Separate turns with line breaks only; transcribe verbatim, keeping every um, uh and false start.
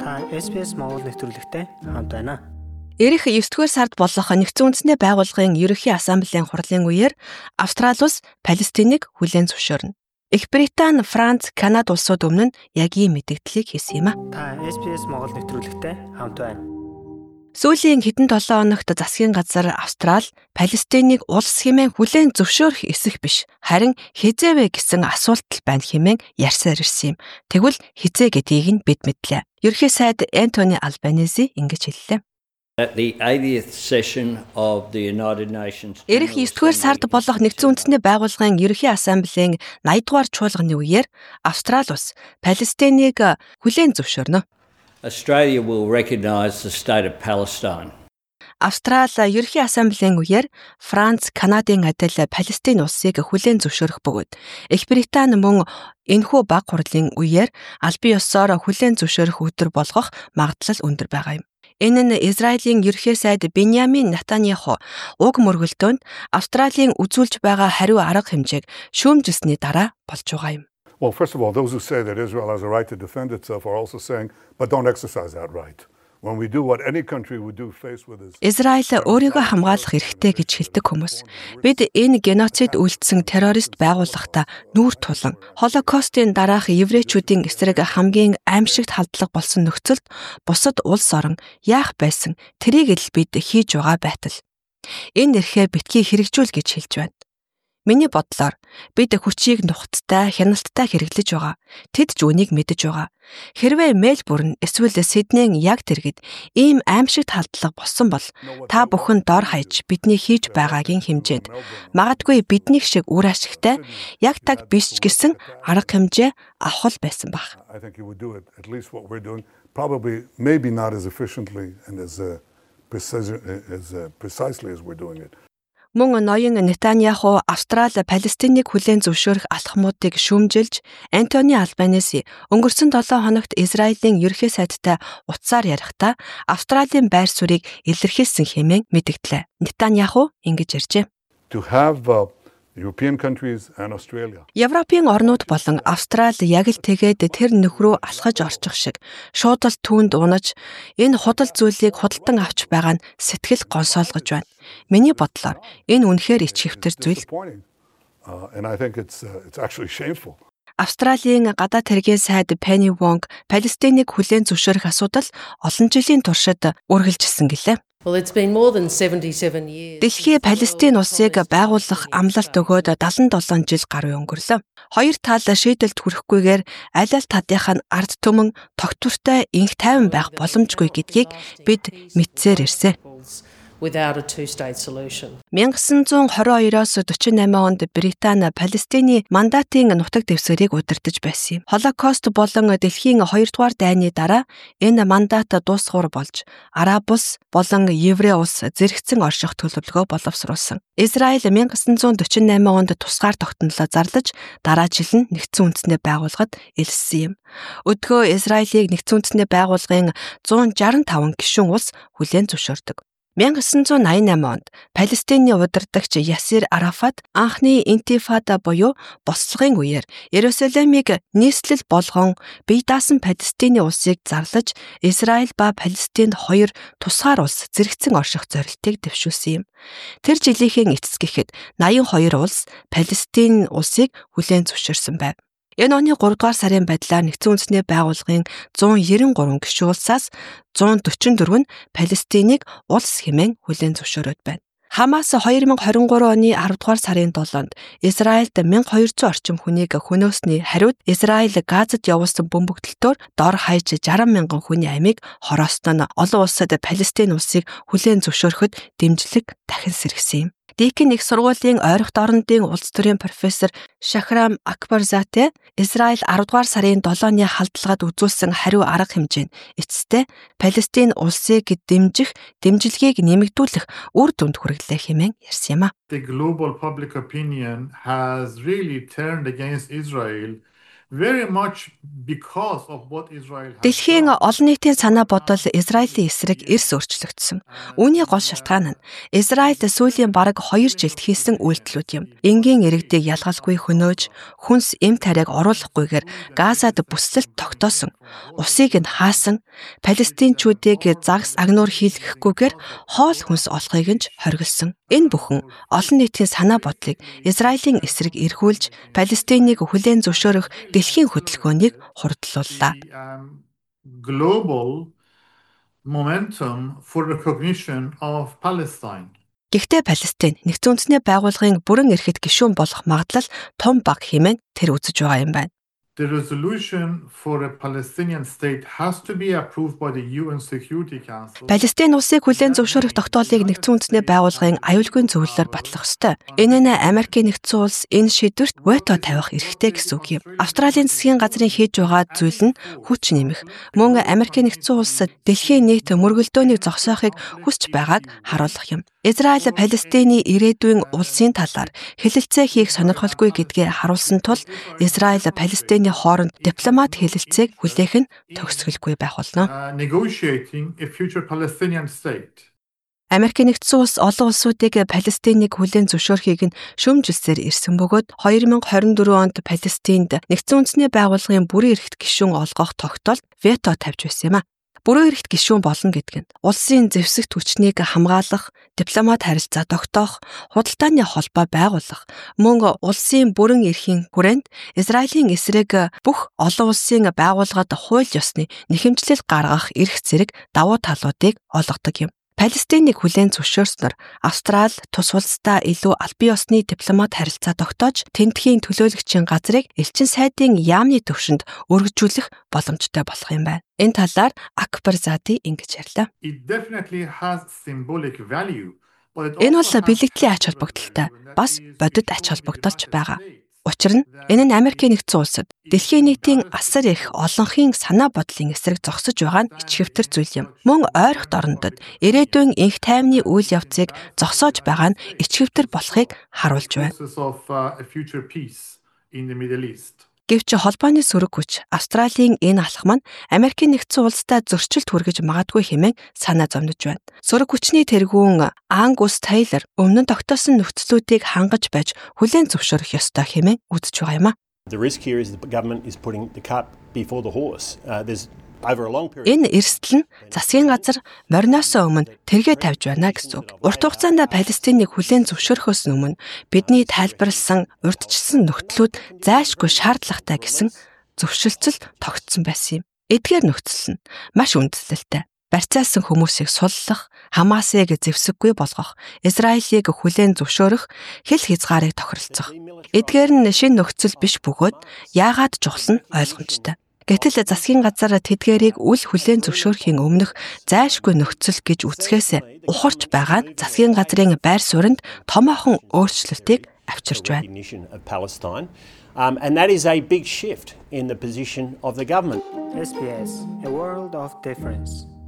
Та эс би эс Монгол нэвтрүүлэгтэй хамт байна.
Ирэх девдүгээр сард болох Нэгдсэн үндэсний байгууллагын Ерөнхий ассамблеийн хурлын үеэр Австрали улс Палестиныг хүлээн зөвшөөрнө. Их Британи, Франц, Канада улсууд өмнө нь яг ийм мэдээллийг хийсэн юм а.
Та эс би эс Монгол нэвтрүүлэгтэй хамт байна.
Сүүлийн хэдэн долоо хоногт засгийн газар Австрали Палестиныг улс хэмээн хүлээн зөвшөөрөх эсэх биш, харин хизээвэ гэсэн асуулт байна хэмээн ярьсаар ирсэн юм. Тэгвэл хизээ гэдгийг нь бид мэдлээ. Ерөнхий сайд Антони Албанези ингэж хэллээ.
At the eightieth session of the United Nations.
Ирэх девдүгээр сард болох Нэгдсэн үндэсний байгууллагын Ерөнхий ассамблеийн наймдугаар чуулганы үеэр Австрали улс Палестиныг хүлээн зөвшөөрнө.
Australia will recognise the state of Palestine.
Австрали Ерөнхий ассамблеийн үеэр Франц, Канадын адил Палестин улсыг хүлээн зөвшөөрөх бөгөөд Их Британи мөн энэхүү баг хурлын үеэр аль бие ёсоор хүлээн зөвшөөрөх өдөр болгох магадлал өндөр байгаа юм. Энэ нь Израилийн ерөнхий сайд Биньямин Нетаньяху уг мөргөлдөөнд Австралийн үзүүлж байгаа хариу арга хэмжээг шүүмжилсэний дараа болж байгаа юм.
Well, first of all, those who say that Israel has a right to defend itself are also saying, but don't exercise that right. When we do what any country would do faced with this.
Израиль өөрийгөө хамгаалах эрхтэй гэж хэлдэг хүмүүс. Бид энэ геноцид үйлдсэн террорист байгууллагатай нүүр тулан Холокостын дараах еврейчүүдийн эсрэг хамгийн аимшигт халдлага болсон нөхцөлд бусад улс орон яах байсан тэрийг л бид хийж байгаа байтал. Энэ эрхээ битгий хэрэгжүүл гэж хэлж байна. Миний бодлоор бид хүчийг нухацтай, хяналттай хэрэглэж байгаа. Тэд ч үнийг мэдэж байгаа. Хэрвээ Мельбурн эсвэл Сиднейн яг тэргэд ийм аимшигт халдлага болсон бол та бүхэн дор хаяж бидний хийж байгаагийн хэмжээнд магадгүй биднийг шиг үр ашигтай яг таг биш ч гэсэн арга хэмжээ авах байсан баг.
I think you would do it at least what we're doing, probably maybe not as efficiently and as uh, precision as uh, precisely as we're doing it.
Мөн ноён Нетаньяху Австрали Палестиныг хүлээн зөвшөөрөх алхмуудыг шүүмжилж, Антони Албанези өнгөрсөн долоо хоногт Израилийн ерөнхий сайдтай утсаар ярихдаа Австралийн байр суурийг илэрхийлсэн хэмээн мэдгдлээ. Нетаньяху ингэж ярьжээ.
To have uh, European countries and Australia.
Европын орнууд болон Австрали яг л тэгээд тэр нөхрөө алхаж орчих шиг шуудал түүнд унаж энэ худал зүйлийг худалдан авч байгаа нь сэтгэл гонсоолгож байна. Миний бодлоор энэ үнэхээр ичхэвтэр зүйл.
Uh, and I think it's uh, it's actually shameful.
Австралийн гадаад хэргийн сайд Penny Wong Палестиныг хүлээн зөвшөөрөх асуудал олон жилийн туршид үргэлжилсэн гэлээ.
Well, it's been more than seventy-seven years.
Дэлхийн Палестин улсыг байгуулах амлалт өгөөд дагалан долоон жил гаруй өнгөрлөө. Хоёр тал шийдэлд хүрэхгүйгээр аль аль талынх нь ард түмэн тогтвортой инх тайван байх боломжгүй гэдгийг бид мэдсээр ирсэн.
Without a two-state solution.
천구 тwenty-two-оос forty-eight онд Британи Палестины мандатын нутаг дэвсгэрийг удирдах байсан юм. Холокост болон дэлхийн хоёрдугаар дайны дараа энэ мандат дуусгуур болж Араб улс болон Еврей улс зэрэгцэн орших төлөвлөгөө боловсруулсан. Израиль 천구 forty-eight онд тусгаар тогтнолоо зарлаж дараа жил нь Нэгдсэн үндэсний байгууллагад элссэн юм. Өдгөө Израилийг Нэгдсэн үндэсний байгууллагын one sixty-five гишүүн улс хүлээн зөвшөөрдөг. 천구 ninety-eight онд Палестины удирдагч Ясир Арафат анхны интифада буюу бослогын үеэр Иерусалимыг нийслэл болгон бие даасан Палестины улсыг зарлаж Израиль ба Палестинд хоёр тусгаар улс зэрэгцэн орших зорилтыг дэвшүүлсэн юм. Тэр жилийнхэн эцэс гэхэд eighty-two улс Палестин улсыг хүлээн зөвшөөрсөн байв. Энэ оны three дугаар сарын байдлаар Нэгдсэн үндэсний байгууллагын one ninety-three гишүүн улсаас one forty-four нь Палестиныг улс хэмээн хүлээн зөвшөөрөөд байна. Хамас twenty twenty-three оны ten дугаар сарын seventh-нд Израильд twelve hundred орчим хүнийг хөнөөсний хариуд Израиль Газад явуулсан бөмбөгдөлтөөр дор хаяж sixty мянган хүний амийг хорооссон нь олон улсад Палестин улсыг хүлээн зөвшөөрөхөд дэмжлэг дахин сэргсэн юм. Дикийн их сургуулийн ойрох дорнодын улс төрийн профессор Шахрам Акбарзатэ Израиль ten дугаар сарын seven-ны халдлагад үзүүлсэн хариу арга хэмжээ нь эцэстээ Палестин улсыг дэмжих дэмжлэгийг нэмэгдүүлэх үр дүнд хүргэлээ хэмээн ярьсан юм а.
The global public opinion has really turned against Israel very much because of what Israel has
Дэлхийн
done.
олон нийтийн санаа бодол Израилийн эсрэг эрс өөрчлөгдсөн. Үүний гол шалтгаан нь Израиль сүүлийн бараг хоёр жилд хийсэн үйлдэлүүд юм. Энгийн иргэдийг ялгалгүй хөнөөж, хүнс эм тариаг оруулахгүйгээр Газад бүслэлт тогтоосон. Усыг нь хаасан, Палестинчүүдийг загас агнуур хийлгэхгүйгээр хоол хүнс олохыг нь хоригдсон. Энэ бүхэн олон нийтийн санаа бодлыг Израилийн эсрэг эргүүлж, Палестиныг хүлээн зөвшөөрөх дэлхийн хөдөлгөөнийг хурдлууллаа.
Um, global momentum for recognition of Palestine.
Гэхдээ Палестин нэгдсэн үндэсний байгууллагын бүрэн эрхэт гишүүн болох магадлал том бага хэмээн тэр үзэж байгаа юм байна.
The resolution for a Palestinian state has to be approved by the U N Security Council.
Палестин улсыг хүлээн зөвшөөрөх тогтоолыг нэгдсэн үндэсний байгууллагын аюулгүйн зөвлөлөөр батлах ёстой. Энэ нь Америкийн нэгдсэн улс энэ шийдвэрт вето тавих эрхтэй гэсэн үг юм. Австралийн засгийн газрын хийж байгаа зүйл нь хүч нэмэх. Мөн Америкийн нэгдсэн улс дэлхийн нийт мөргөлдөөнийг зогсоохыг хүсч байгааг харуулах юм. Израиль Палестины ирээдүйн улсын талаар хэлэлцээ хийх сонирхолгүй гэдгээ харуулсан тул Израиль Палестины хооронд дипломат хэлэлцээг хүлээх нь төгсгөлгүй байх болно.
Uh, negotiating a future Palestinian state.
Америкийн нэгдсэн улс олон улсуудыг Палестиныг хүлээн зөвшөөрөхийг нь шүүмжилсээр ирсэн бөгөөд две тысячи двадцать four онд Палестинд нэгдсэн үндэсний байгууллагын бүрэн эрхт гишүүн олгох тогтоолд вето тавьж байсан юм а. Бүрэн эрхт гишүүн болно гэдэг нь улсын зэвсэгт хүчнийг хамгаалах, дипломат харилцаа тогтоох, худалдааны холбоо байгуулах, мөн улсын бүрэн эрхийн хүрээнд Израилийн эсрэг бүх олон улсын байгууллагад хууль ёсны нэхэмжлэл гаргах эрх зэрэг давуу талуудыг олгодог юм. Палестиныг хүлээн зөвшөөрснөөр Австрали тус улстай илүү албан ёсны дипломат харилцаа тогтоож, тентхийн төлөөлөгчийн газрыг элчин сайдын яамны төвшөнд өргөжүүлэх боломжтой болох юм байна. Энэ талаар Акбарзади ингэж ярьлаа.
It definitely has symbolic value. but it
Энэ бол
also has
бэлэгдлийн ач холбогдолтой, бас бодит ач холбогдолч байгаа. Учир нь энэ нь Америкийн нэгдсэн улсад дэлхийн нийтийн асар их олонхын санаа бодлын эсрэг зогсож байгаа нь ичхэвтер зүйл юм. Мөн ойрхот орнодод ирээдүйн инх тайвны үйл явцыг зогсоож байгаа нь ичхэвтер болохыг харуулж байна.
process of uh, a future peace in the Middle East.
Гэвч холбооны сөрөг хүч Австралийн энэ алхам нь Америкийн нэгдсэн улстай зөрчилд хүргэж магадгүй хэмээн санаа зовниж байна. Сөрөг хүчний тэргүүн Ангус Тейлор өмнө нь тогтоосон нөхцлүүдийг хангаж байж хүлээн зөвшөөрөх ёстой хэмээн үзэж байгаа юм а.
The risk here is that the government is putting the cart before the horse. Uh, there's over a long period.
Энэ эрсдэл нь засгийн газар мориноос өмнө тэргээ тавьж байна гэсэн үг. Урт хугацаанд Палестиныг хүлээн зөвшөөрөхөөс өмнө бидний тайлбарлсан урьдчилсан нөхцлүүд зайлшгүй шаардлагатай гэсэн зөвшөлтсөл тогтсон байсан юм. Эдгээр нөхцөл нь маш үндэслэлтэй. Барьцаалсан хүмүүсийг суллах, Хамасыг зэвсэггүй болгох, Израилийг хүлээн зөвшөөрөх, хэл хязгаарыг тохиролцох. Эдгээр нь шинэ нөхцөл биш бөгөөд яагаад чухал нь ойлгомжтой. Гэтэл засгийн газар тэдгээрийг үл хүлээн зөвшөөрөхийн өмнөх зайлшгүй нөхцөл гэж үзэхээс ухарч байгаа нь засгийн газрын байр сууринд томоохон өөрчлөлтийг авчирч байна.
Recognition of Palestine. Um, and that is a big shift in the position of the government.
S B S, a world of difference.